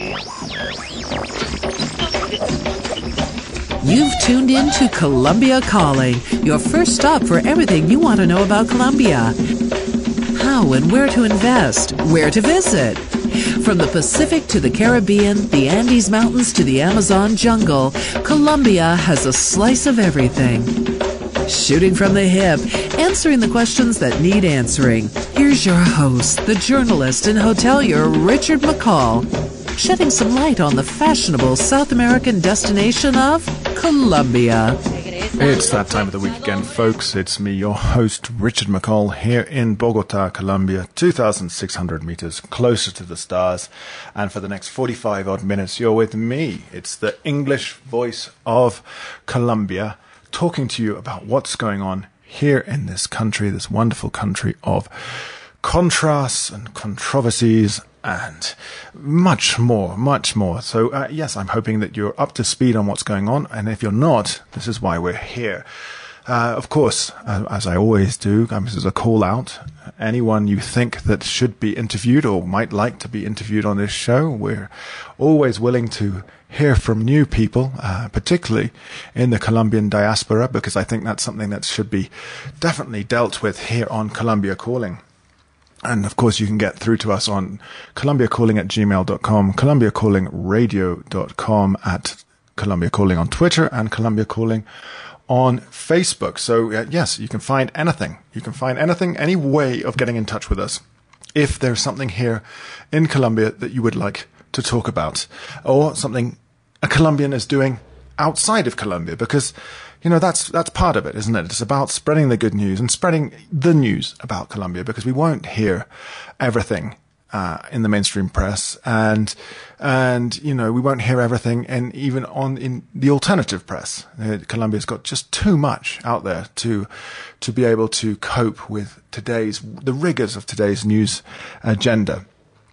You've tuned in to Colombia Calling, your first stop for everything you want to know about Colombia. How and where to invest, where to visit. From the Pacific to the Caribbean, the Andes Mountains to the Amazon jungle, Colombia has a slice of everything. Shooting from the hip, answering the questions that need answering. Here's your host, the journalist and hotelier Richard McCall, shedding some light on the fashionable South American destination of Colombia. It's that time of the week again, folks. It's me, your host, Richard McCall, here in Bogota, Colombia, 2,600 meters closer to the stars. And for the next 45 odd minutes, you're with me. It's the English voice of Colombia, talking to you about what's going on here in this country, this wonderful country of contrasts and controversies and much more, much more. So, yes, I'm hoping that you're up to speed on what's going on. And if you're not, this is why we're here. Of course, as I always do, this is a call out. Anyone you think that should be interviewed or might like to be interviewed on this show, we're always willing to hear from new people, particularly in the Colombian diaspora, because I think that's something that should be definitely dealt with here on Colombia Calling. And, of course, you can get through to us on colombiacalling@gmail.com, colombiacallingradio.com, at Colombia Calling on Twitter, and Colombia Calling on Facebook. So, yes, you can find anything. You can find anything, any way of getting in touch with us. If there's something here in Colombia that you would like to talk about, or something a Colombian is doing outside of Colombia, because that's part of it, isn't it? It's about spreading the good news and spreading the news about Colombia, because we won't hear everything in the mainstream press, and we won't hear everything, and even in the alternative press. Colombia's got just too much out there to be able to cope with the rigors of today's news agenda.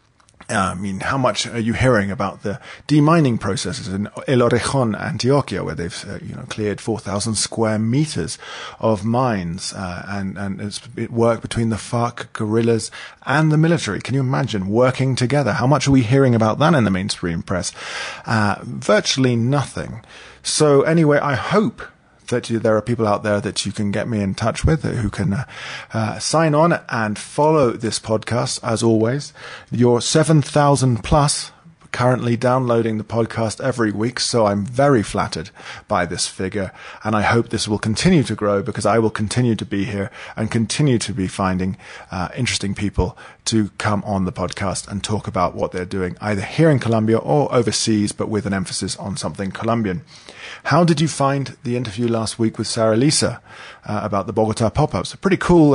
How much are you hearing about the demining processes in El Orejon, Antioquia, where they've cleared 4,000 square meters of mines, and it worked between the FARC guerrillas and the military. Can you imagine working together? How much are we hearing about that in the mainstream press? Virtually nothing. So anyway, I hope that there are people out there that you can get me in touch with, who can sign on and follow this podcast. As always, you're 7,000 plus currently downloading the podcast every week, so I'm very flattered by this figure, and I hope this will continue to grow, because I will continue to be here and continue to be finding interesting people to come on the podcast and talk about what they're doing, either here in Colombia or overseas, but with an emphasis on something Colombian. How did you find the interview last week with Sarah Lisa about the Bogota pop-ups? A pretty cool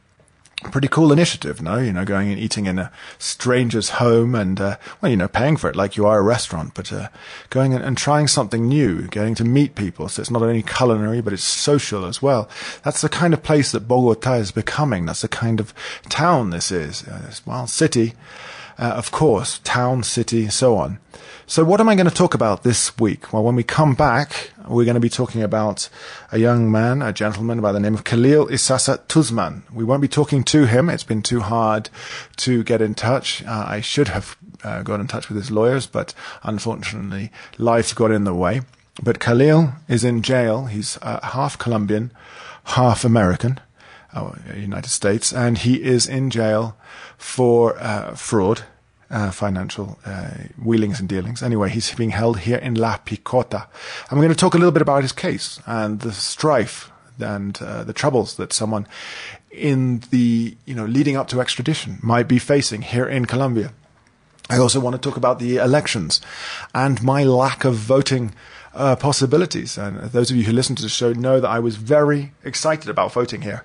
initiative, no? Going and eating in a stranger's home and, paying for it like you are a restaurant, but going and trying something new, getting to meet people. So it's not only culinary, but it's social as well. That's the kind of place that Bogota is becoming. That's the kind of town this is. City, of course, town, city, so on. So what am I going to talk about this week? Well, when we come back, we're going to be talking about a young man, a gentleman by the name of Khalil Isasa Tuzman. We won't be talking to him. It's been too hard to get in touch. I should have got in touch with his lawyers, but unfortunately, life got in the way. But Khalil is in jail. He's half Colombian, half American, United States, and he is in jail for fraud. Financial wheelings and dealings. Anyway, he's being held here in La Picota. And we're going to talk a little bit about his case and the strife and the troubles that someone in the, leading up to extradition might be facing here in Colombia. I also want to talk about the elections and my lack of voting possibilities. And those of you who listen to the show know that I was very excited about voting here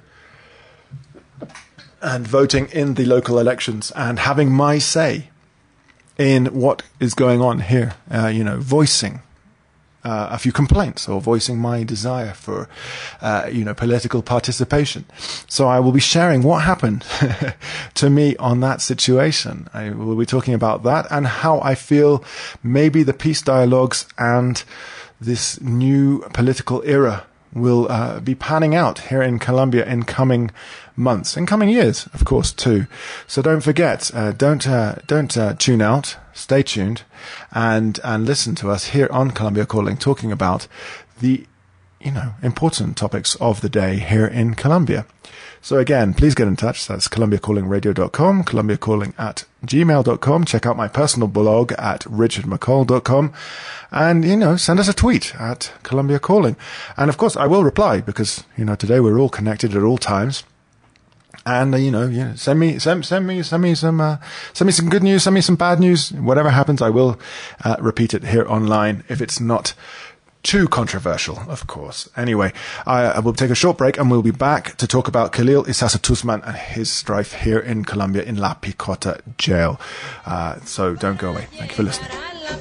and voting in the local elections and having my say in what is going on here, voicing a few complaints or voicing my desire for, political participation. So I will be sharing what happened to me on that situation. I will be talking about that and how I feel maybe the peace dialogues and this new political era will be panning out here in Colombia in coming months, in coming years, of course, too. So don't forget, don't tune out. Stay tuned and listen to us here on Colombia Calling, talking about the important topics of the day here in Colombia. So again, please get in touch. That's colombiacallingradio.com, colombiacalling@gmail.com. Check out my personal blog at richardmccall.com. And, send us a tweet at Colombia Calling. And of course, I will reply because, today we're all connected at all times. And, send me some good news, send me some bad news. Whatever happens, I will repeat it here online if it's not too controversial, of course. Anyway, I will take a short break and we'll be back to talk about Khalil Isaza Tuzman and his strife here in Colombia in La Picota jail. So don't go away. Thank you for listening.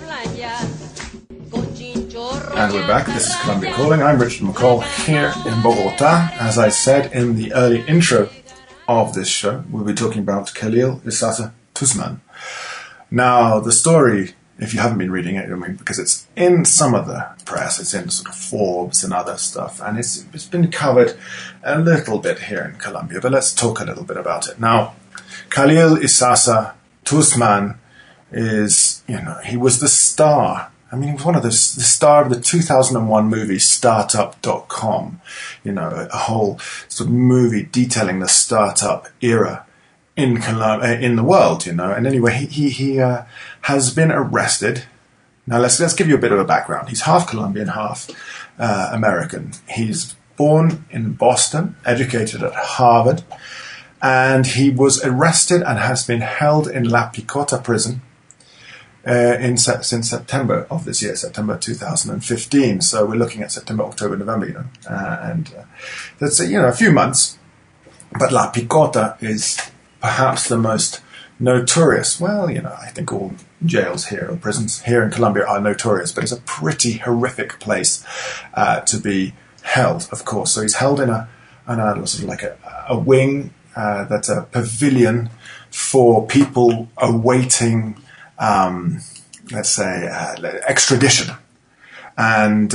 And we're back. This is Colombia Calling. I'm Richard McCall here in Bogota. As I said in the early intro of this show, we'll be talking about Khalil Isaza Tuzman. Now, the story, if you haven't been reading it, because it's in some of the press, it's in sort of Forbes and other stuff, and it's been covered a little bit here in Colombia, but let's talk a little bit about it. Now, Khalil Isaza Tuzman is, he was the star. He was one of the star of the 2001 movie Startup.com, a whole sort of movie detailing the startup era in the world, And anyway, he has been arrested. Now let's give you a bit of a background. He's half Colombian, half American. He's born in Boston, educated at Harvard, and he was arrested and has been held in La Picota prison since September of this year, September 2015. So we're looking at September, October, November, and that's a few months. But La Picota is perhaps the most notorious. Well, I think all jails here or prisons here in Colombia are notorious, but it's a pretty horrific place to be held, of course. So he's held in a sort of like a wing that's a pavilion for people awaiting, let's say, extradition. And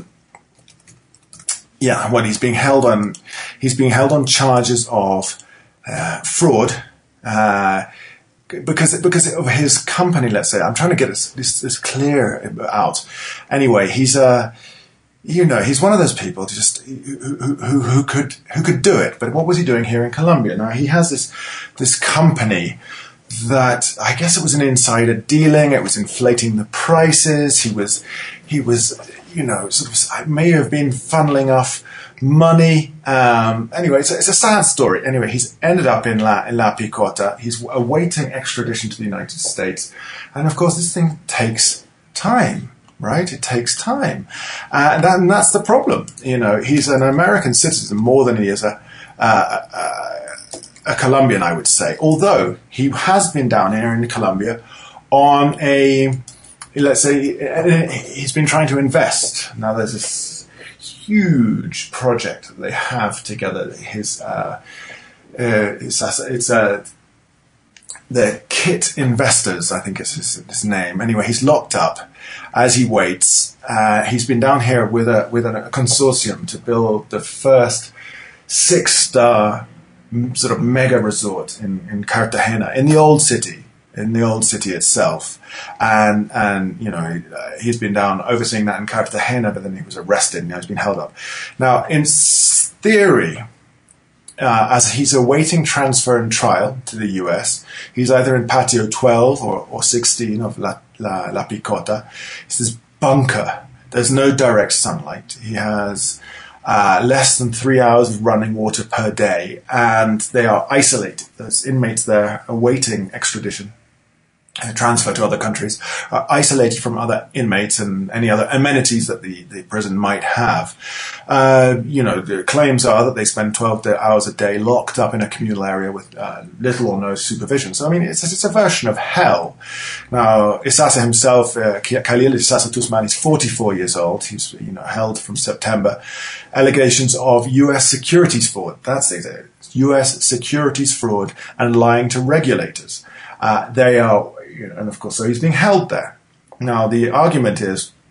when he's being held on charges of fraud, because of his company. Let's say, I'm trying to get this clear out. Anyway, he's he's one of those people who could do it. But what was he doing here in Colombia? Now he has this company that I guess it was an insider dealing. It was inflating the prices. He was may have been funneling off money. Anyway, it's a sad story. Anyway, he's ended up in La Picota. He's awaiting extradition to the United States. And of course, this thing takes time, right? It takes time. And that's the problem. He's an American citizen more than he is a Colombian, I would say. Although he has been down here in Colombia on let's say, he's been trying to invest. Now there's this huge project that they have together. The Kit Investors, I think is his name. Anyway, he's locked up as he waits. He's been down here with a consortium to build the first 6-star sort of mega resort in Cartagena, in the old city itself. And he's been down overseeing that in Cartagena, but then he was arrested and now he's been held up. Now, in theory, as he's awaiting transfer and trial to the US, he's either in Patio 12 or 16 of La Picota. It's this bunker. There's no direct sunlight. He has less than 3 hours of running water per day, and they are isolated. There's inmates there awaiting extradition, transfer to other countries, are isolated from other inmates and any other amenities that the prison might have. The claims are that they spend 12 hours a day locked up in a communal area with little or no supervision. So, it's a version of hell. Now, Isaza himself, Khalil Isaza Tuzman, is 44 years old. He's held from September. Allegations of U.S. securities fraud. That's it. U.S. securities fraud and lying to regulators. They are, and of course, so he's being held there. Now, the argument is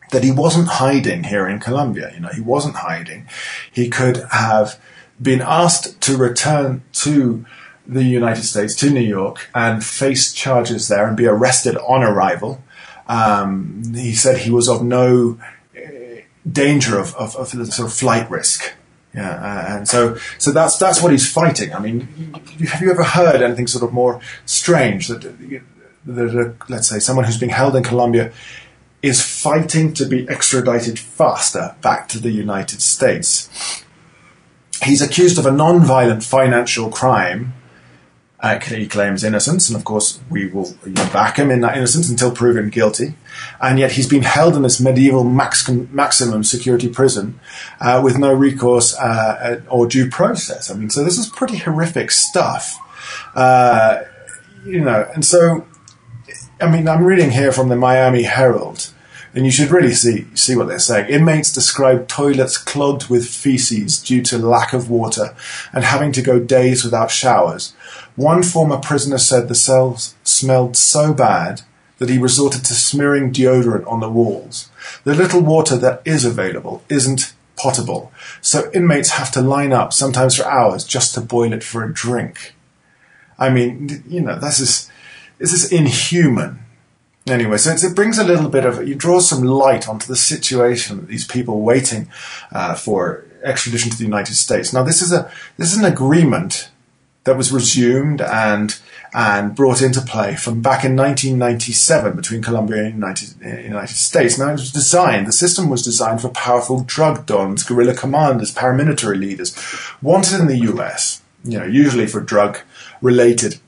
that he wasn't hiding here in Colombia. He wasn't hiding. He could have been asked to return to the United States, to New York, and face charges there and be arrested on arrival. He said he was of no danger of the sort of flight risk. Yeah, and so that's what he's fighting. I mean, have you ever heard anything sort of more strange that let's say someone who's being held in Colombia is fighting to be extradited faster back to the United States? He's accused of a non-violent financial crime. He claims innocence, and of course we will back him in that innocence until proven guilty. And yet he's been held in this medieval maximum security prison with no recourse or due process. I mean, so this is pretty horrific stuff, And so, I mean, I'm reading here from the Miami Herald, and you should really see what they're saying. Inmates describe toilets clogged with feces due to lack of water and having to go days without showers. One former prisoner said the cells smelled so bad that he resorted to smearing deodorant on the walls. The little water that is available isn't potable, so inmates have to line up, sometimes for hours, just to boil it for a drink. I mean, this is inhuman. Anyway, so it brings a little bit of, you draw some light onto the situation that these people waiting for extradition to the United States. Now, this is an agreement that was resumed and brought into play from back in 1997 between Colombia and the United States. Now, the system was designed for powerful drug dons, guerrilla commanders, paramilitary leaders, wanted in the US, usually for drug-related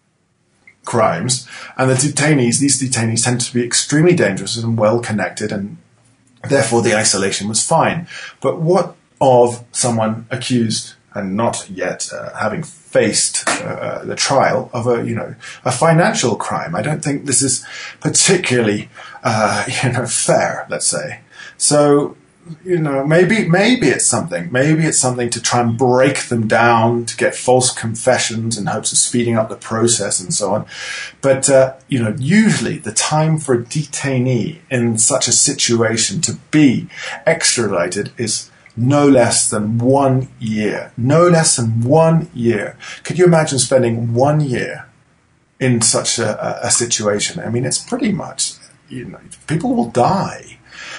crimes, and these detainees tend to be extremely dangerous and well connected, and therefore the isolation was fine. But what of someone accused and not yet having faced the trial of a financial crime? I don't think this is particularly fair, let's say. So maybe it's something. Maybe it's something to try and break them down, to get false confessions in hopes of speeding up the process and so on. But, usually the time for a detainee in such a situation to be extradited is no less than 1 year. No less than 1 year. Could you imagine spending 1 year in such a situation? I mean, it's pretty much, people will die.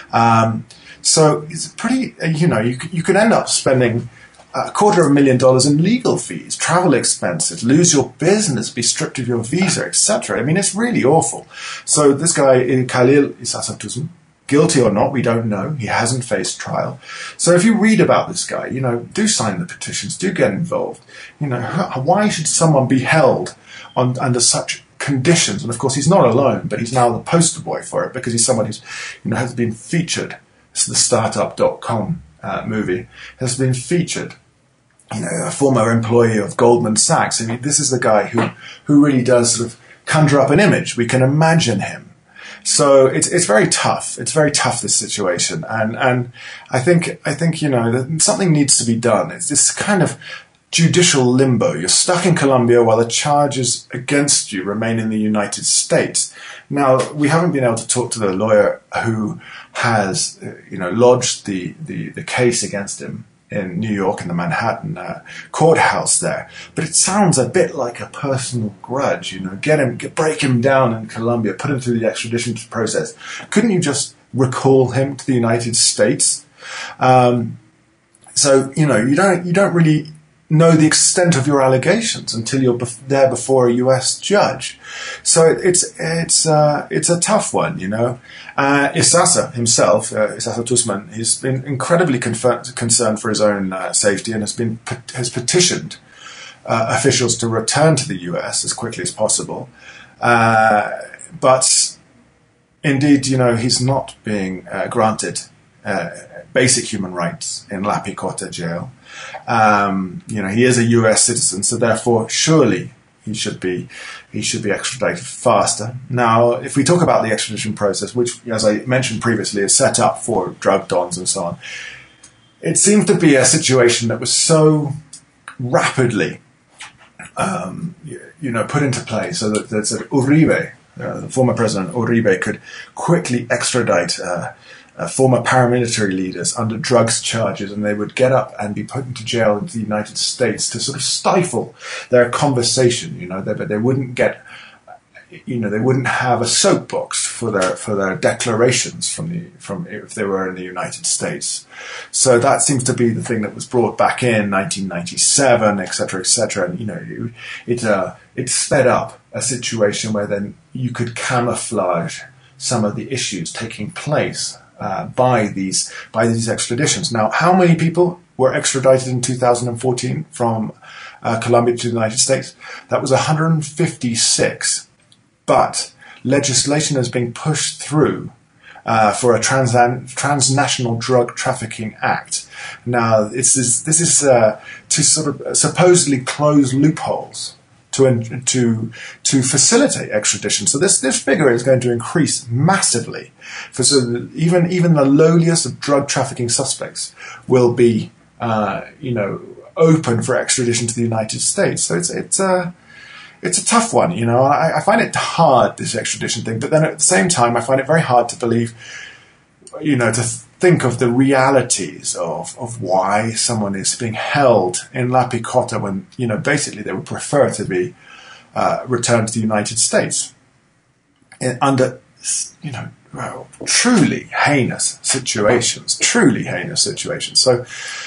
So it's pretty, you could end up spending $250,000 in legal fees, travel expenses, lose your business, be stripped of your visa, etc. I mean, it's really awful. So this guy, Khalil Issa Toussaint, guilty or not, we don't know. He hasn't faced trial. So if you read about this guy, do sign the petitions, do get involved. Why should someone be held under such conditions? And of course, he's not alone, but he's now the poster boy for it because he's someone who's, has been featured. The Startup.com movie has been featured. A former employee of Goldman Sachs. I mean, this is the guy who really does sort of conjure up an image. We can imagine him. So it's very tough. It's very tough, this situation. And I think that something needs to be done. It's this kind of judicial limbo. You're stuck in Colombia while the charges against you remain in the United States. Now, we haven't been able to talk to the lawyer who has, lodged the case against him in New York, in the Manhattan courthouse there. But it sounds a bit like a personal grudge, break him down in Colombia, put him through the extradition process. Couldn't you just recall him to the United States? So, you don't really know the extent of your allegations until you're there before a U.S. judge. So it's a tough one, Issasa himself, Issa Toussaint, he's been incredibly concerned for his own safety and has petitioned officials to return to the U.S. as quickly as possible. But indeed, he's not being granted basic human rights in La Picota jail. He is a U.S. citizen, so therefore, surely he should be extradited faster. Now, if we talk about the extradition process, which, as I mentioned previously, is set up for drug dons and so on, it seems to be a situation that was so rapidly, put into play, so that Uribe, the former president Uribe, could quickly extradite former paramilitary leaders under drugs charges, and they would get up and be put into jail in the United States to sort of stifle their conversation. They wouldn't get, they wouldn't have a soapbox for their declarations from if they were in the United States. So that seems to be the thing that was brought back in 1997, etc., etc. And it sped up a situation where then you could camouflage some of the issues taking place by these extraditions. Now, how many people were extradited in 2014 from Colombia to the United States? That was 156. But legislation is being pushed through for a transnational drug trafficking act. Now, this is to sort of supposedly close loopholes to facilitate extradition. So this figure is going to increase massively. Even the lowliest of drug trafficking suspects will be open for extradition to the United States. So it's a tough one, I find it hard, this extradition thing, but then at the same time, I find it very hard to believe, to think of the realities of why someone is being held in La Picota when, basically they would prefer to be returned to the United States under, truly heinous situations. So,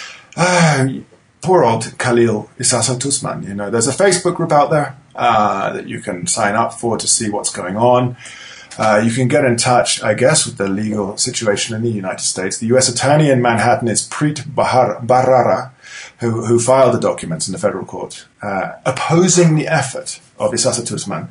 poor old Khalil Isasa Tuzman, there's a Facebook group out there that you can sign up for to see what's going on. You can get in touch, I guess, with the legal situation in the United States. The U.S. Attorney in Manhattan is Preet Bharara, who filed the documents in the federal court, opposing the effort of Isasa Tuzman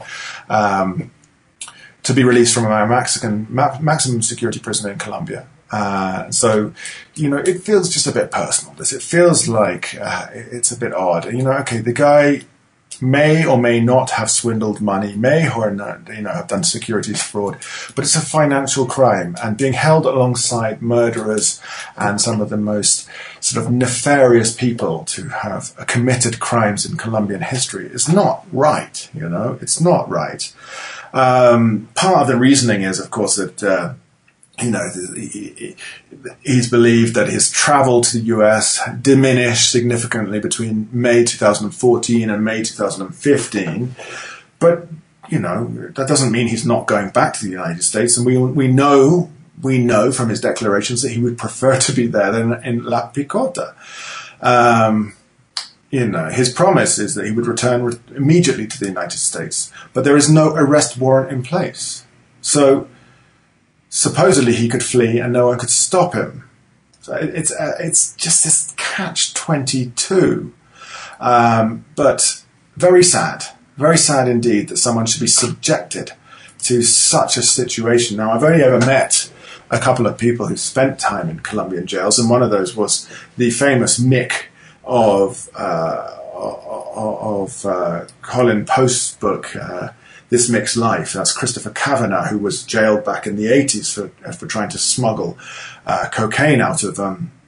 to be released from a maximum security prison in Colombia. So, it feels just a bit personal. It feels like it's a bit odd. The guy may or may not have swindled money, may or not, have done securities fraud, but it's a financial crime, and being held alongside murderers and some of the most sort of nefarious people to have committed crimes in Colombian history is not right. It's not right. Part of the reasoning is, of course, that he's believed that his travel to the US diminished significantly between May 2014 and May 2015. But, that doesn't mean he's not going back to the United States. And we know from his declarations that he would prefer to be there than in La Picota. His promise is that he would return immediately to the United States. But there is no arrest warrant in place. So, supposedly he could flee and no one could stop him. So it's just this catch-22. But very sad indeed that someone should be subjected to such a situation. Now, I've only ever met a couple of people who spent time in Colombian jails, and one of those was the famous Mick of Colin Post's book, This Mick's Life. That's Christopher Kavanagh, who was jailed back in the 80s for trying to smuggle cocaine out of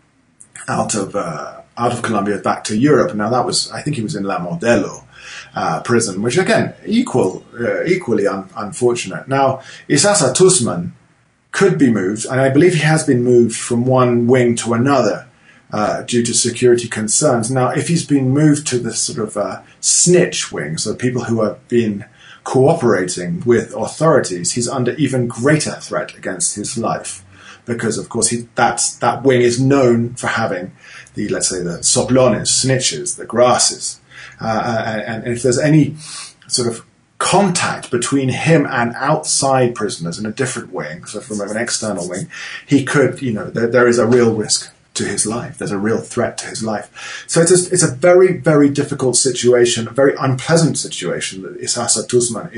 Colombia back to Europe. Now I think he was in La Modelo prison, which again, equally unfortunate. Now, Isasa Tuzman could be moved, and I believe he has been moved from one wing to another due to security concerns. Now, if he's been moved to the sort of snitch wing, so people who have been cooperating with authorities, he's under even greater threat against his life, because of course that wing is known for having the soplones, snitches, the grasses, and if there's any sort of contact between him and outside prisoners in a different wing, so from an external wing, he could, there is a real risk to his life. There's a real threat to his life. So it's a very, very difficult situation, a very unpleasant situation that Isasa Tuzman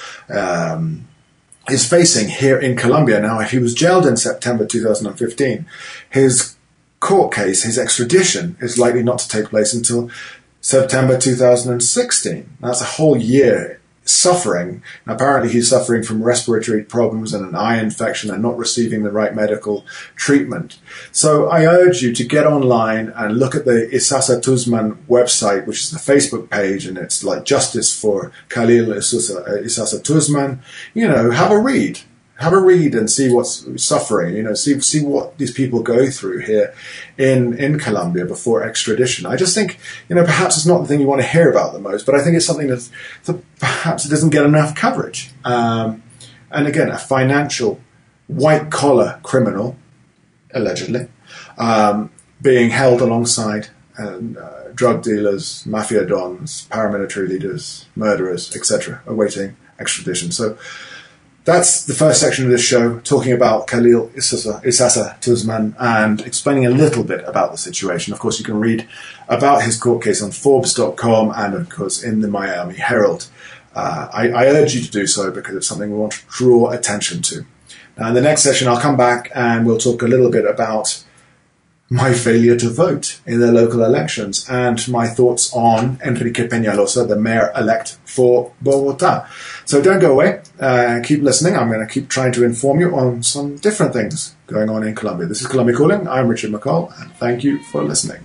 is facing here in Colombia. Now, if he was jailed in September 2015, his court case, his extradition, is likely not to take place until September 2016. That's a whole year suffering. And apparently he's suffering from respiratory problems and an eye infection and not receiving the right medical treatment. So I urge you to get online and look at the Isasa Tuzman website, which is the Facebook page, and it's like Justice for Khalil Isasa Tuzman. Have a read. have a read and see what's suffering. See what these people go through here in Colombia before extradition. I just think perhaps it's not the thing you want to hear about the most, but I think it's something that perhaps it doesn't get enough coverage. And again, a financial white collar criminal, allegedly, being held alongside drug dealers, mafia dons, paramilitary leaders, murderers, etc., awaiting extradition. So that's the first section of this show, talking about Khalil Isasa Tuzman and explaining a little bit about the situation. Of course, you can read about his court case on Forbes.com and, of course, in the Miami Herald. I urge you to do so because it's something we want to draw attention to. Now, in the next session, I'll come back and we'll talk a little bit about my failure to vote in the local elections and my thoughts on Enrique Peñalosa, the mayor-elect for Bogota. So don't go away. Keep listening. I'm going to keep trying to inform you on some different things going on in Colombia. This is Colombia Calling. I'm Richard McCall, and thank you for listening.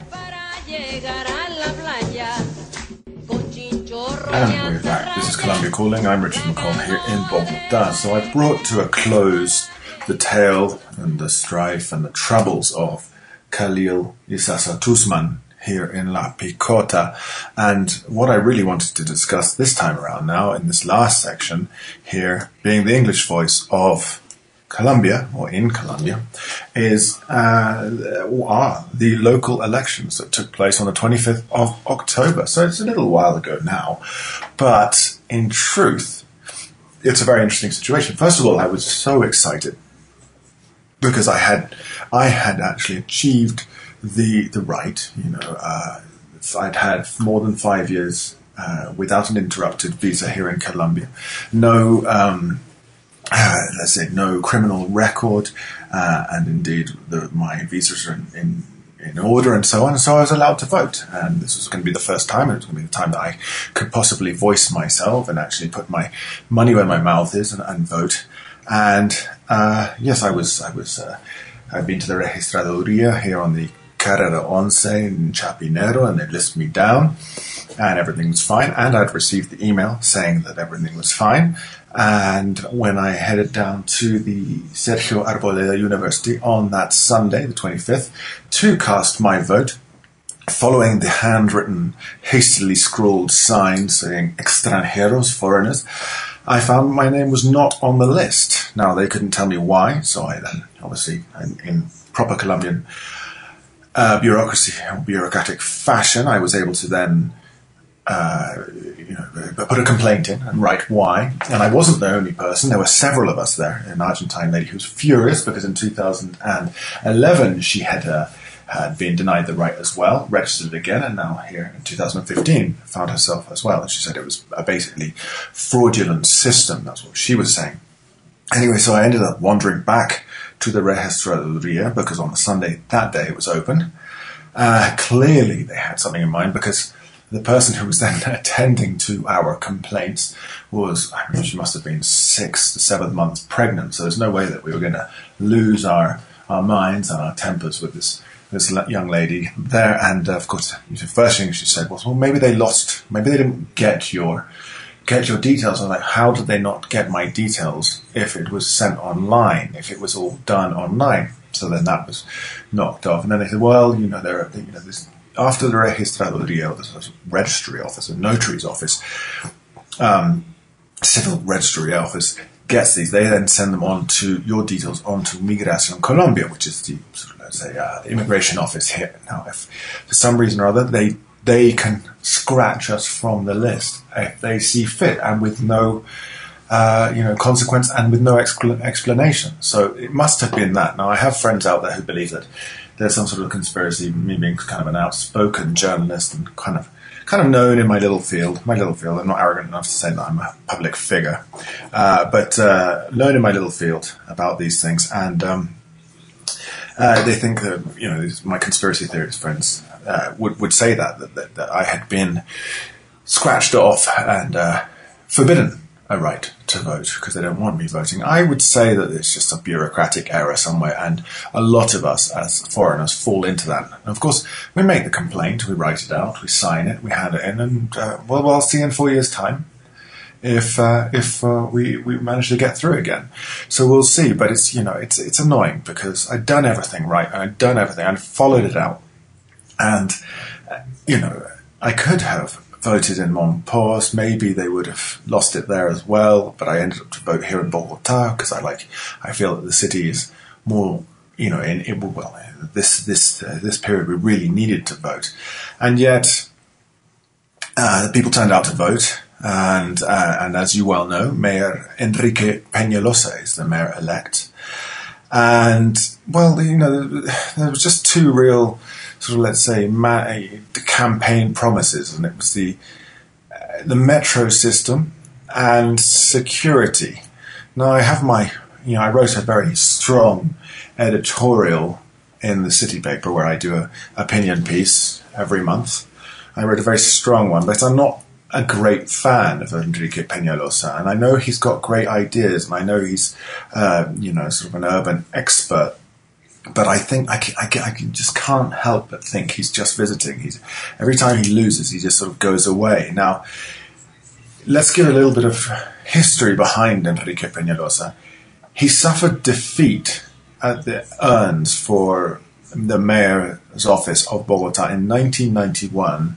And we're back. This is Colombia Calling. I'm Richard McCall here in Bogota. So I've brought to a close the tale and the strife and the troubles of Khalil Isasa Tuzman here in La Picota. And what I really wanted to discuss this time around now, in this last section here, being the English voice of Colombia, or in Colombia, is the local elections that took place on the 25th of October. So it's a little while ago now. But in truth, it's a very interesting situation. First of all, I was so excited because I had actually achieved the right. I'd had more than 5 years without an interrupted visa here in Colombia. No, let's say no criminal record, and indeed my visas are in order and so on. So I was allowed to vote, and this was going to be the first time. It was going to be the time that I could possibly voice myself and actually put my money where my mouth is and vote. And yes, I'd been to the Registraduría here on the Carrera Once in Chapinero, and they listed me down, and everything was fine. And I'd received the email saying that everything was fine. And when I headed down to the Sergio Arboleda University on that Sunday, the 25th, to cast my vote, following the handwritten, hastily scrawled sign saying "extranjeros," foreigners, I found my name was not on the list. Now, they couldn't tell me why, so I then, obviously, in proper Colombian bureaucratic fashion, I was able to then put a complaint in and write why. And I wasn't the only person. There were several of us there. An Argentine lady who was furious because in 2011 she had been denied the right as well, registered again, and now here in 2015 found herself as well. And she said it was a basically fraudulent system. That's what she was saying. Anyway, so I ended up wandering back to the Registraduría because on the Sunday that day it was open. Clearly they had something in mind because the person who was then attending to our complaints was, she must have been 6 to 7 months pregnant. So there's no way that we were going to lose our minds and our tempers with this young lady there. And of course, the first thing she said was, well, maybe they didn't get your details. I'm like, how did they not get my details if it was sent online, if it was all done online? So then that was knocked off. And then they said, well, this, after the Registraduría, the registry office, a notary's office, civil registry office, gets these, they then send them on to your details onto Migración Colombia, which is the the immigration office here. Now, if for some reason or other they can scratch us from the list if they see fit, and with no consequence and with no explanation. So it must have been that. Now, I have friends out there who believe that there's some sort of conspiracy, me being kind of an outspoken journalist and kind of known in my little field. I'm not arrogant enough to say that I'm a public figure, but known in my little field about these things. And they think that, my conspiracy theorist friends would say that I had been scratched off and forbidden a right to vote because they don't want me voting. I would say that it's just a bureaucratic error somewhere, and a lot of us as foreigners fall into that. And of course, we make the complaint, we write it out, we sign it, we hand it in, and I'll see you in 4 years' time. if we manage to get through again. So we'll see. But it's annoying because I'd done everything right, and I'd done everything, and followed it out, and I could have voted in Monpós. Maybe they would have lost it there as well, but I ended up to vote here in Bogota because I feel that the city is more, this period we really needed to vote, and yet the people turned out to vote, and as you well know, Mayor Enrique Peñalosa is the mayor elect, and there was just two real sort of, let's say, campaign promises, and it was the metro system and security. Now I have I wrote a very strong editorial in the City paper where I do an opinion piece every month. I wrote a very strong one, but I'm not a great fan of Enrique Peñalosa, and I know he's got great ideas, and I know he's sort of an urban expert. But I think I just can't help but think he's just visiting. Every time he loses, he just sort of goes away. Now, let's give a little bit of history behind Enrique Peñalosa. He suffered defeat at the urns for the mayor's office of Bogota in 1991,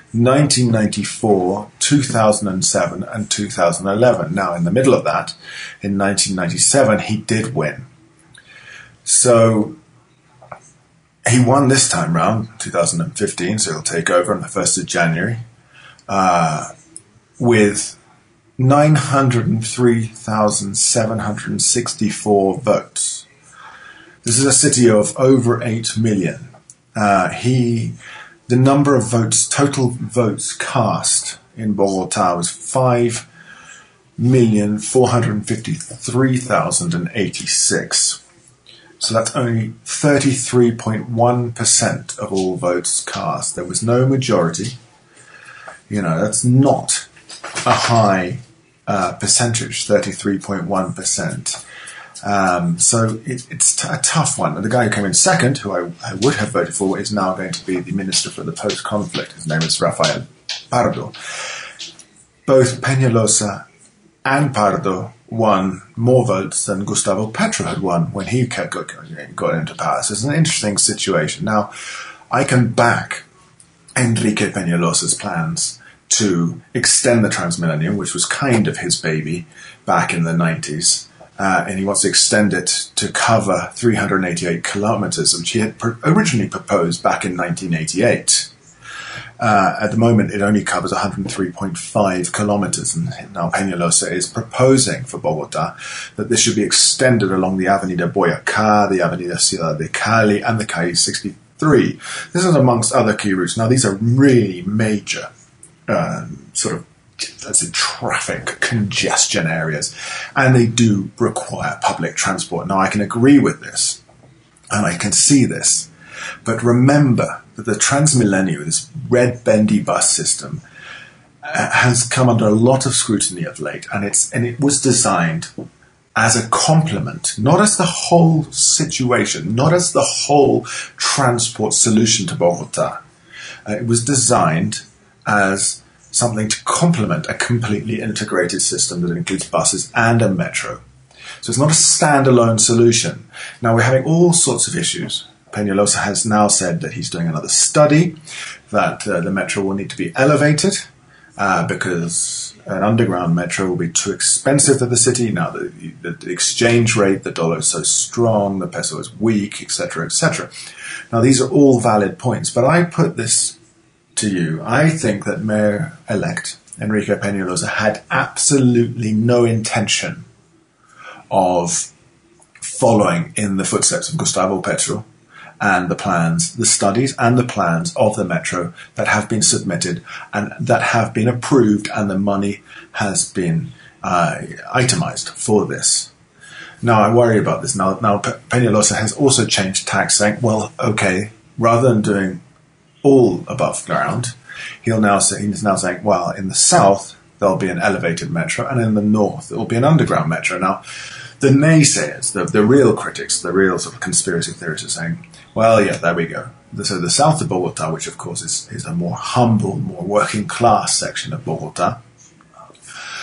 1994, 2007, and 2011. Now, in the middle of that, in 1997, he did win. So he won this time round, 2015, so he'll take over on the 1st of January, with 903,764 votes. This is a city of over 8 million. The number of votes, total votes cast in Bogota was 5,453,086. So that's only 33.1% of all votes cast. There was no majority. That's not a high percentage, 33.1%. So it's a tough one. And the guy who came in second, who I would have voted for, is now going to be the Minister for the Post-Conflict. His name is Rafael Pardo. Both Peñalosa and Pardo won more votes than Gustavo Petro had won when he got into power. So it's an interesting situation. Now, I can back Enrique Peñalosa's plans to extend the Transmillennium, which was kind of his baby back in the 90s. And he wants to extend it to cover 388 kilometers, which he had originally proposed back in 1988. At the moment, it only covers 103.5 kilometers, and now Peñalosa is proposing for Bogota that this should be extended along the Avenida Boyacá, the Avenida Ciudad de Cali, and the Calle 63. This is amongst other key routes. Now, these are really major traffic congestion areas, and they do require public transport. Now, I can agree with this, and I can see this, but remember that the Transmillennium, this red bendy bus system, has come under a lot of scrutiny of late, and it was designed as a complement, not as the whole situation, not as the whole transport solution to Bogota. It was designed as something to complement a completely integrated system that includes buses and a metro. So it's not a standalone solution. Now, we're having all sorts of issues. Peñalosa has now said that he's doing another study, that the metro will need to be elevated because an underground metro will be too expensive for the city. Now, the exchange rate, the dollar is so strong, the peso is weak, etc., etc. Now, these are all valid points, but I put this to you. I think that Mayor-elect Enrique Peñalosa had absolutely no intention of following in the footsteps of Gustavo Petro and the plans, the studies and the plans of the metro that have been submitted and that have been approved, and the money has been itemized for this. Now, I worry about this. Now Peñalosa has also changed tack, saying, well, okay, rather than doing all above ground, he's now saying, well, in the south, there'll be an elevated metro, and in the north, there will be an underground metro. Now, the naysayers, the real critics, the real sort of conspiracy theorists are saying, well, yeah, there we go. So the south of Bogota, which of course is a more humble, more working class section of Bogota,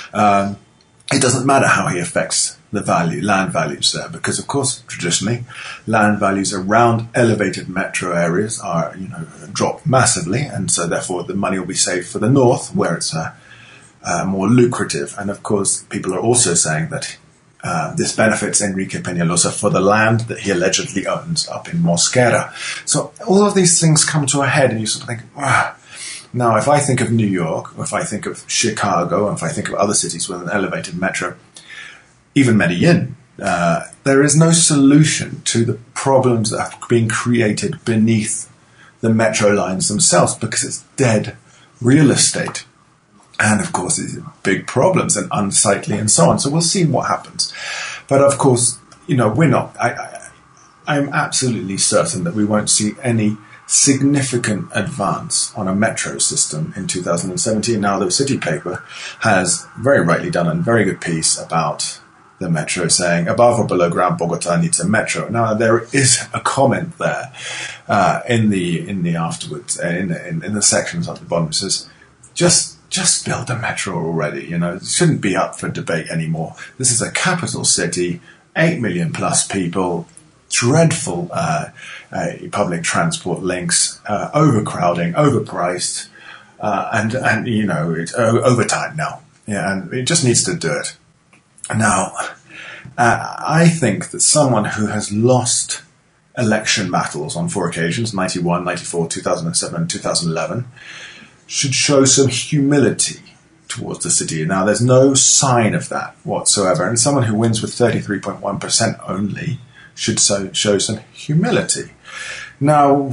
It doesn't matter how he affects the land values there, because of course traditionally land values around elevated metro areas are dropped massively, and so therefore the money will be saved for the north where it's more lucrative. And of course people are also saying that this benefits Enrique Peñalosa for the land that he allegedly owns up in Mosquera. So all of these things come to a head, and you sort of think, wow. Now, if I think of New York, or if I think of Chicago, or if I think of other cities with an elevated metro, even Medellin, there is no solution to the problems that have been created beneath the metro lines themselves, because it's dead real estate. And of course, it's big problems and unsightly and so on. So we'll see what happens. But of course, we're not. I'm absolutely certain that we won't see any significant advance on a metro system in 2017. Now, the City Paper has very rightly done a very good piece about the metro, saying above or below ground, Bogota needs a metro. Now, there is a comment there in the afterwards in the sections at the bottom. It says, just build a metro already. It shouldn't be up for debate anymore. This is a capital city, 8 million plus people, dreadful public transport links, overcrowding, overpriced, and it's overtime now. Yeah, and it just needs to do it. Now, I think that someone who has lost election battles on 4 occasions, 91, 94, 2007, 2011, should show some humility towards the city. Now, there's no sign of that whatsoever. And someone who wins with 33.1% only should show some humility. Now,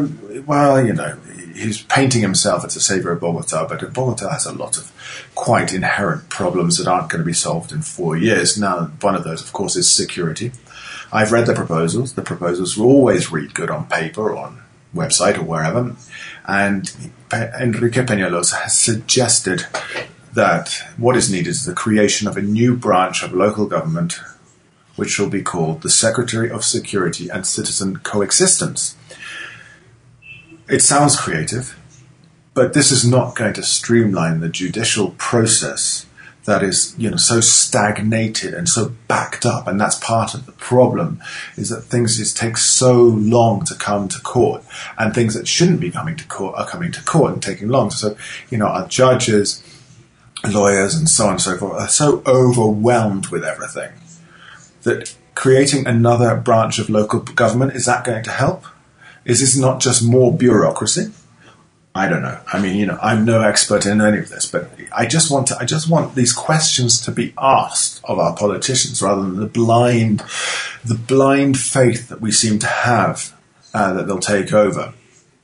he's painting himself as a savior of Bogota, but Bogota has a lot of quite inherent problems that aren't going to be solved in 4 years. Now, one of those, of course, is security. I've read the proposals. The proposals will always read good on paper or on website or wherever. And Enrique Peñalosa has suggested that what is needed is the creation of a new branch of local government, which will be called the Secretary of Security and Citizen Coexistence. It sounds creative, but this is not going to streamline the judicial process that is, so stagnated and so backed up. And that's part of the problem, is that things just take so long to come to court, and things that shouldn't be coming to court are coming to court and taking long. So, our judges, lawyers, and so on and so forth are so overwhelmed with everything that creating another branch of local government, is that going to help? Is this not just more bureaucracy? I don't know. I mean, I'm no expert in any of this, but I just want these questions to be asked of our politicians, rather than the blind faith that we seem to have that they'll take over.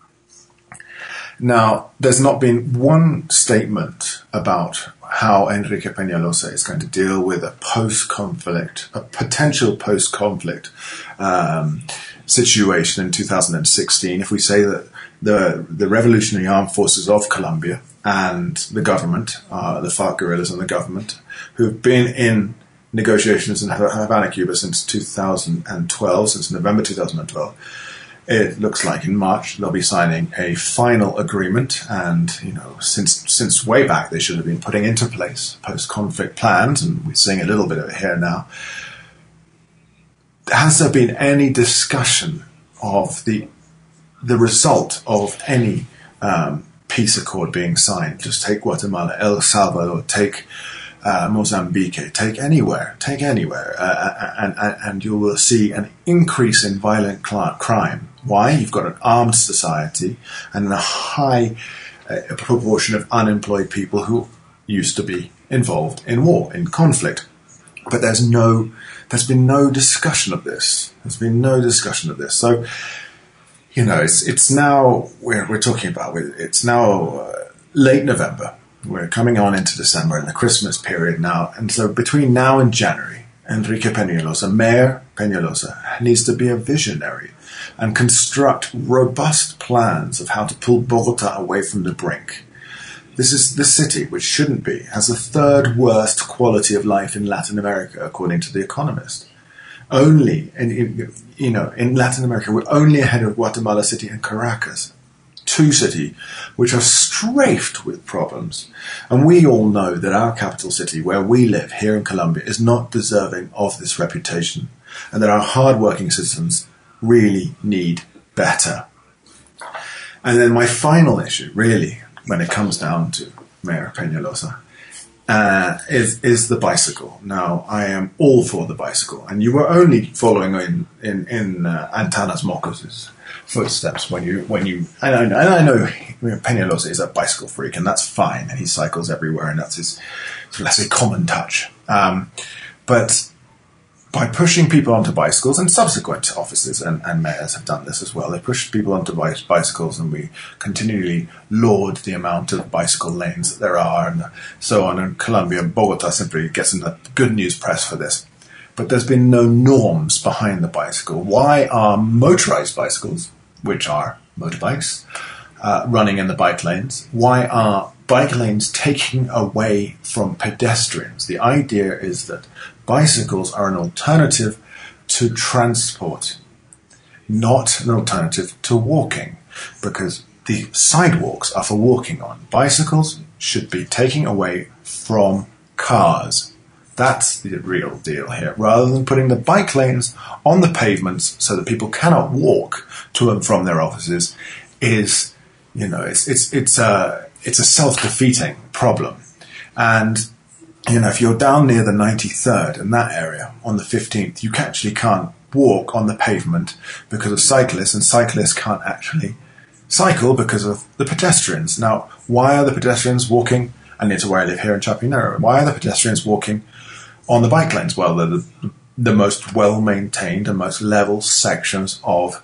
Now, there's not been one statement about how Enrique Peñalosa is going to deal with a potential post-conflict situation in 2016. If we say that the Revolutionary Armed Forces of Colombia and the government, the FARC guerrillas and the government, who've been in negotiations in Havana, Cuba since 2012, since November 2012, it looks like in March they'll be signing a final agreement, and since way back they should have been putting into place post-conflict plans, and we're seeing a little bit of it here now. Has there been any discussion of the result of any peace accord being signed? Just take Guatemala, El Salvador, take Mozambique, take anywhere, and you will see an increase in violent crime. Why? You've got an armed society and a high proportion of unemployed people who used to be involved in war, in conflict. But there's been no discussion of this. So, it's now, we're talking about, it's now late November. We're coming on into December and the Christmas period now. And so between now and January, Enrique Peñalosa, Mayor Peñalosa, needs to be a visionary and construct robust plans of how to pull Bogota away from the brink. This city, which shouldn't be, has the third worst quality of life in Latin America, according to The Economist. In Latin America, we're only ahead of Guatemala City and Caracas, two cities which are strafed with problems. And we all know that our capital city, where we live here in Colombia, is not deserving of this reputation, and that our hard-working citizens really need better. And then my final issue, really, when it comes down to Mayor Peñalosa, is the bicycle. Now, I am all for the bicycle, and you were only following in Antanas Mocos' footsteps when you. And I know Peñalosa is a bicycle freak, and that's fine, and he cycles everywhere, and that's his, let's say, common touch. But by pushing people onto bicycles, and subsequent officers and mayors have done this as well, they push people onto bicycles, and we continually laud the amount of bicycle lanes that there are and so on. And Colombia, Bogota simply gets in the good news press for this. But there's been no norms behind the bicycle. Why are motorized bicycles, which are motorbikes, running in the bike lanes? Why are bike lanes taking away from pedestrians? The idea is that bicycles are an alternative to transport, not an alternative to walking, because the sidewalks are for walking on. Bicycles should be taking away from cars. That's the real deal here. Rather than putting the bike lanes on the pavements so that people cannot walk to and from their offices, is, it's a self-defeating problem. And if you're down near the 93rd in that area on the 15th, you actually can't walk on the pavement because of cyclists, and cyclists can't actually cycle because of the pedestrians. Now, why are the pedestrians walking? And it's where I live here in Chapinero. Why are the pedestrians walking on the bike lanes? Well, they're the most well-maintained and most level sections of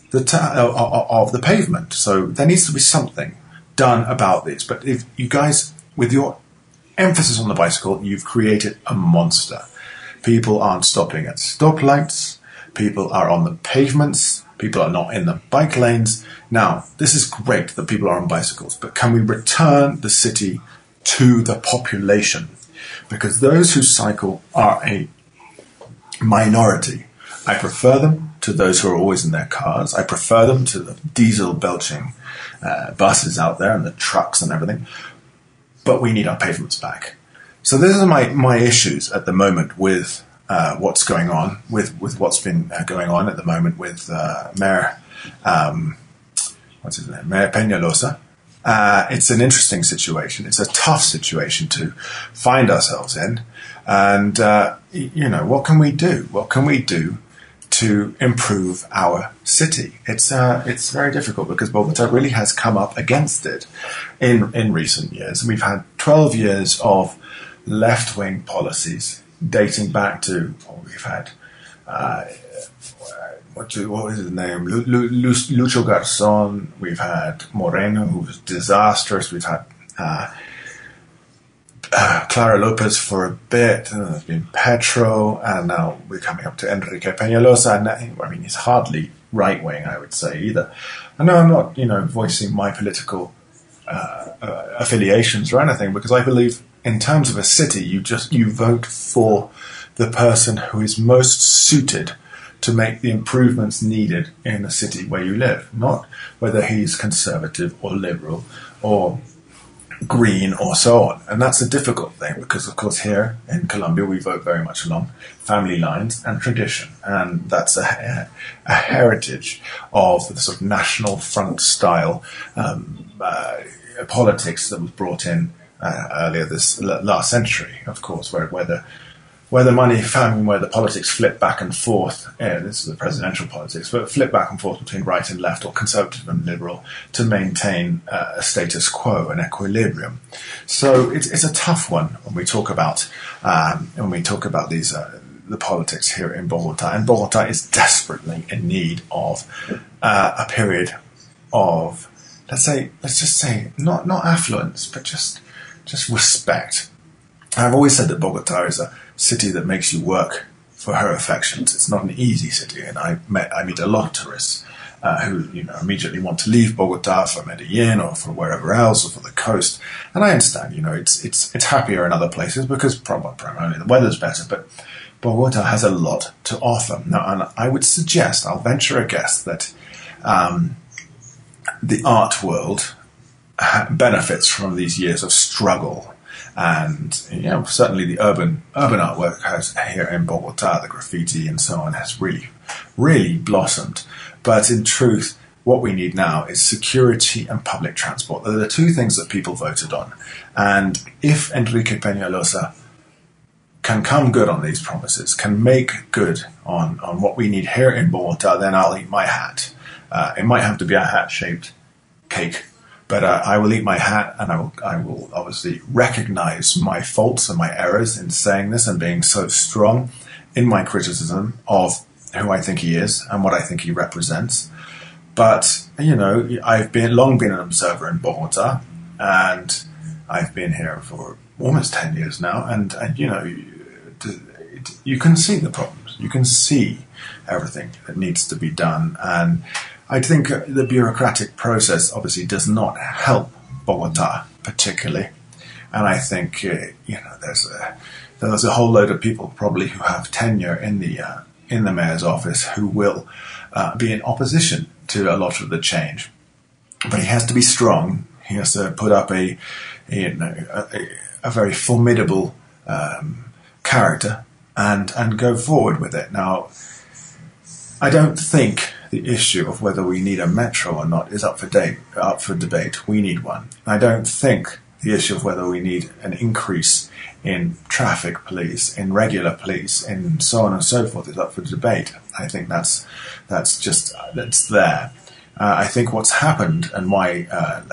the pavement. So there needs to be something done about this. But if you guys, with your emphasis on the bicycle, you've created a monster. People aren't stopping at stoplights. People are on the pavements. People are not in the bike lanes. Now, this is great that people are on bicycles, but can we return the city to the population? Because those who cycle are a minority. I prefer them to those who are always in their cars. I prefer them to the diesel belching buses out there and the trucks and everything. But we need our pavements back. So these are my issues at the moment with what's going on, with what's been going on at the moment with Mayor Mayor Peñalosa. It's an interesting situation. It's a tough situation to find ourselves in. And, what can we do? What can we do to improve our city? It's very difficult because Bogota really has come up against it in recent years. We've had 12 years of left-wing policies dating back to, we've had, what is his name? Lucho Garzón. We've had Moreno, who was disastrous. We've had Clara Lopez for a bit, and there's been Petro, and now we're coming up to Enrique Peñalosa. And he's hardly right-wing, I would say, either. I know I'm not, voicing my political affiliations or anything, because I believe in terms of a city, you vote for the person who is most suited to make the improvements needed in the city where you live, not whether he's conservative or liberal or green or so on. And that's a difficult thing because, of course, here in Colombia, we vote very much along family lines and tradition. And that's a heritage of the sort of National Front style politics that was brought in earlier this last century, of course, where the politics flip back and forth. This is the presidential politics, but flip back and forth between right and left, or conservative and liberal, to maintain a status quo, an equilibrium. So it's a tough one when we talk about these the politics here in Bogota. And Bogota is desperately in need of a period of, let's just say, not affluence, but just respect. I've always said that Bogota is a city that makes you work for her affections. It's not an easy city, and I meet a lot of tourists who immediately want to leave Bogota for Medellin or for wherever else or for the coast. And I understand, it's happier in other places because primarily the weather's better, but Bogota has a lot to offer. Now, and I would suggest, I'll venture a guess that the art world benefits from these years of struggle. And certainly the urban artwork has here in Bogota, the graffiti and so on, has really, really blossomed. But in truth, what we need now is security and public transport. They're the two things that people voted on. And if Enrique Peñalosa can come good on these promises, can make good on what we need here in Bogota, then I'll eat my hat. It might have to be a hat-shaped cake, but I will eat my hat, and I will obviously recognize my faults and my errors in saying this and being so strong in my criticism of who I think he is and what I think he represents. But, I've long been an observer in Bogota, and I've been here for almost 10 years now, and you can see the problems. You can see everything that needs to be done. And I think the bureaucratic process obviously does not help Bogota particularly. And I think, there's a whole load of people probably who have tenure in the mayor's office who will be in opposition to a lot of the change. But he has to be strong. He has to put up a very formidable character and go forward with it. Now, I don't think the issue of whether we need a metro or not is up for debate. We need one. I don't think the issue of whether we need an increase in traffic police, in regular police, in so on and so forth is up for debate. I think that's there. I think what's happened and why,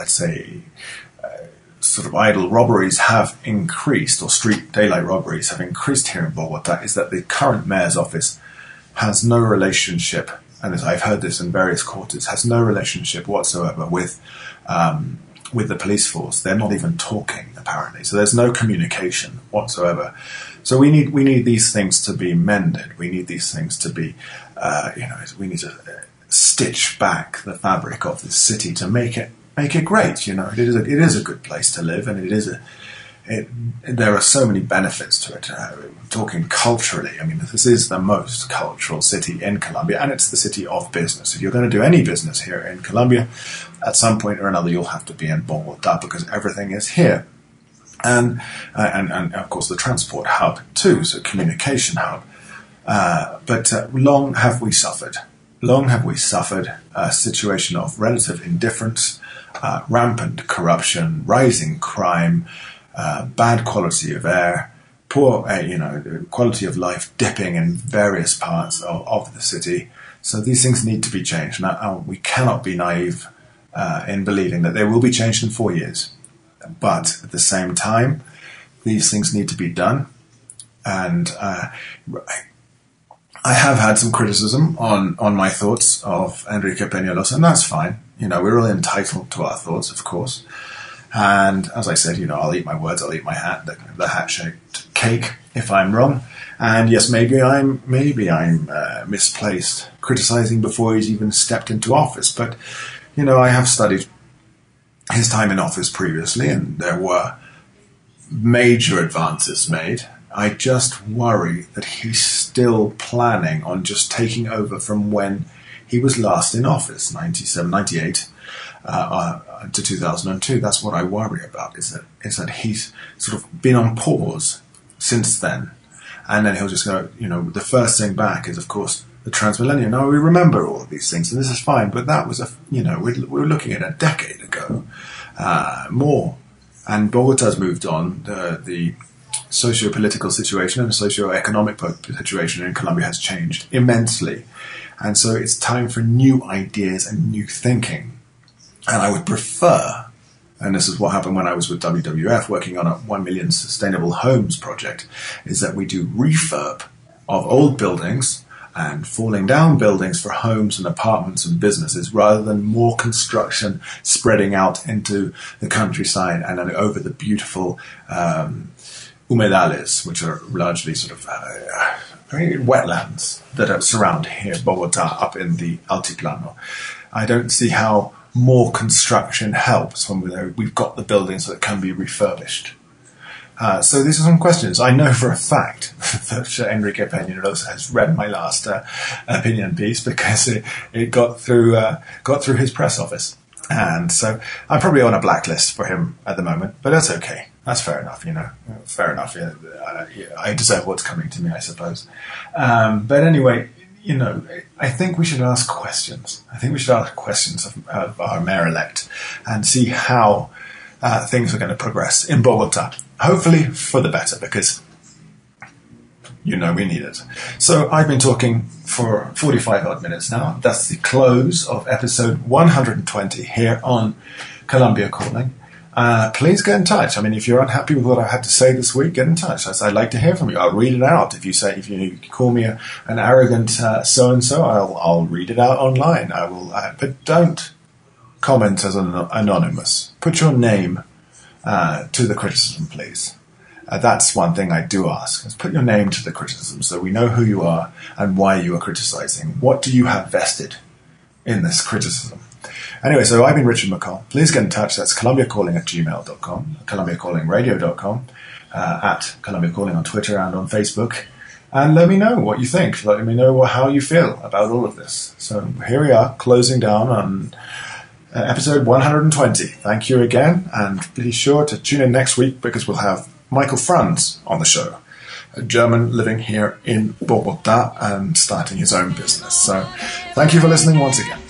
sort of idle robberies have increased, or street daylight robberies have increased here in Bogota, is that the current mayor's office has no relationship, and as I've heard this in various quarters, has no relationship whatsoever with the police force. They're not even talking, apparently. So there's no communication whatsoever. So we need these things to be mended. We need these things to be, we need to stitch back the fabric of this city to make it great. It is a good place to live, and there are so many benefits to it. Talking culturally, this is the most cultural city in Colombia, and it's the city of business. If you're going to do any business here in Colombia, at some point or another, you'll have to be in Bogota because everything is here. And of course the transport hub too, so communication hub. But long have we suffered a situation of relative indifference, rampant corruption, rising crime, bad quality of air, poor quality of life dipping in various parts of the city. So these things need to be changed. Now, we cannot be naive in believing that they will be changed in 4 years. But at the same time, these things need to be done. And I have had some criticism on my thoughts of Enrique Peñalosa, and that's fine. We're all entitled to our thoughts, of course. And as I said, I'll eat my words, I'll eat my hat, the hat-shaped cake if I'm wrong. And yes, maybe I'm misplaced, criticizing before he's even stepped into office. But I have studied his time in office previously, and there were major advances made. I just worry that he's still planning on just taking over from when he was last in office, 97, 98, to 2002. That's what I worry about, is that he's sort of been on pause since then. And then he'll just go, the first thing back is, of course, the Transmillennium. Now, we remember all of these things, and this is fine, but that was we were looking at a decade ago, more. And Bogota's moved on. The socio-political situation and the socio-economic situation in Colombia has changed immensely. And so it's time for new ideas and new thinking. And I would prefer, and this is what happened when I was with WWF working on a 1 million sustainable homes project, is that we do refurb of old buildings and falling down buildings for homes and apartments and businesses, rather than more construction spreading out into the countryside and then over the beautiful humedales, which are largely sort of wetlands that surround here, Bogota, up in the Altiplano. I don't see how more construction helps when we've got the buildings that can be refurbished. So these are some questions. I know for a fact that Enrique Peñalosa has read my last opinion piece, because it got through his press office. And so I'm probably on a blacklist for him at the moment, but that's okay. That's fair enough, fair enough. Yeah, I deserve what's coming to me, I suppose. But anyway, I think we should ask questions. I think we should ask questions of our mayor-elect and see how things are going to progress in Bogota. Hopefully for the better, because we need it. So I've been talking for 45 odd minutes now. That's the close of episode 120 here on Colombia Calling. Please get in touch. I mean, if you're unhappy with what I had to say this week, get in touch. I'd like to hear from you. I'll read it out. If you call me an arrogant so-and-so, I'll read it out online. I will, but don't comment as anonymous. Put your name to the criticism, please. That's one thing I do ask, is put your name to the criticism so we know who you are and why you are criticizing. What do you have vested in this criticism? Anyway, so I've been Richard McCall. Please get in touch. That's colombiacalling@gmail.com, colombiacallingradio.com, at Colombia Calling on Twitter and on Facebook. And let me know what you think. Let me know how you feel about all of this. So here we are, closing down on episode 120. Thank you again, and be sure to tune in next week because we'll have Michael Franz on the show, a German living here in Bogota and starting his own business. So thank you for listening once again.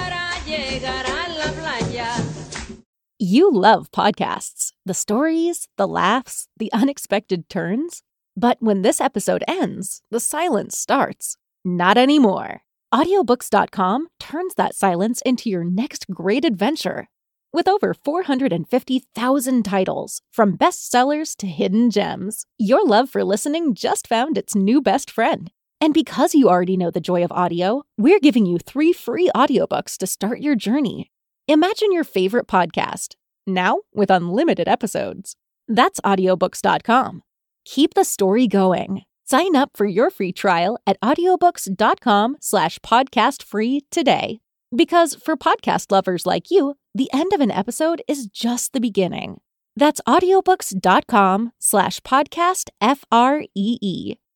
You love podcasts, the stories, the laughs, the unexpected turns. But when this episode ends, the silence starts. Not anymore. Audiobooks.com turns that silence into your next great adventure. With over 450,000 titles, from bestsellers to hidden gems, your love for listening just found its new best friend. And because you already know the joy of audio, we're giving you 3 free audiobooks to start your journey. Imagine your favorite podcast, now with unlimited episodes. That's audiobooks.com. Keep the story going. Sign up for your free trial at audiobooks.com/podcastfree today. Because for podcast lovers like you, the end of an episode is just the beginning. That's audiobooks.com/podcastfree.